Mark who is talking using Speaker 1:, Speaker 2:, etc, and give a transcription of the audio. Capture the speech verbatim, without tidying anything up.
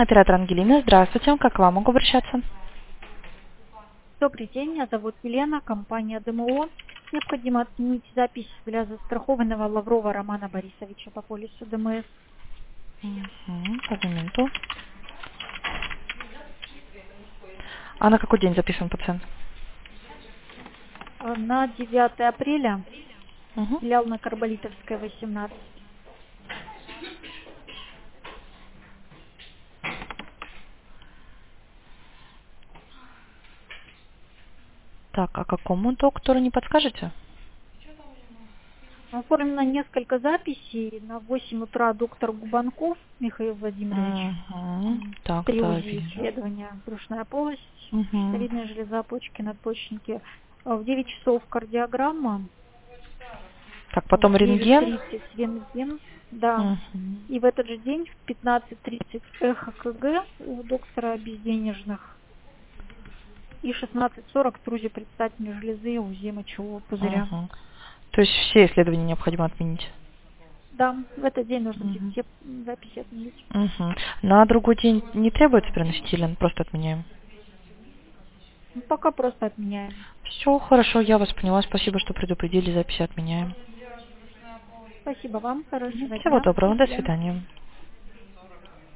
Speaker 1: Оператор Ангелина, здравствуйте. Как к вам могу обращаться?
Speaker 2: Добрый день, меня зовут Елена, компания ДМО. Необходимо отменить запись для застрахованного Лаврова Романа Борисовича по полису ДМС.
Speaker 1: Угу, одну минуту. А на какой день записан пациент?
Speaker 2: Э, На девятое апреля,
Speaker 1: Угу.
Speaker 2: филиал на Карболитовской, восемнадцать.
Speaker 1: Так, а какому доктору не подскажете?
Speaker 2: Оформлено несколько записей. На восемь утра доктор Губанков Михаил Владимирович.
Speaker 1: Угу. Так,
Speaker 2: Три
Speaker 1: да,
Speaker 2: УЗИ
Speaker 1: вижу.
Speaker 2: исследования: брюшная полость,
Speaker 1: Угу.
Speaker 2: щитовидная железа, почки, надпочечники. Э, В девять часов кардиограмма,
Speaker 1: Так,
Speaker 2: в
Speaker 1: потом
Speaker 2: девять
Speaker 1: рентген.
Speaker 2: тридцать рентген. Да.
Speaker 1: Угу.
Speaker 2: И в этот же день в пятнадцать тридцать эхо КГ у доктора безденежных. И шестнадцать сорок ТРУЗи предстательной железы, УЗИ мочевого пузыря.
Speaker 1: Угу. То есть все исследования необходимо отменить?
Speaker 2: Да, в этот день нужно будет
Speaker 1: Угу.
Speaker 2: все записи отменить.
Speaker 1: Угу. На другой день не требуется приносить или просто отменяем?
Speaker 2: Ну, пока просто отменяем.
Speaker 1: Все, хорошо, я вас поняла. Спасибо, что предупредили, записи отменяем.
Speaker 2: Спасибо вам, хорошего
Speaker 1: Всего
Speaker 2: дня. До
Speaker 1: доброго, до
Speaker 2: свидания.
Speaker 1: свидания.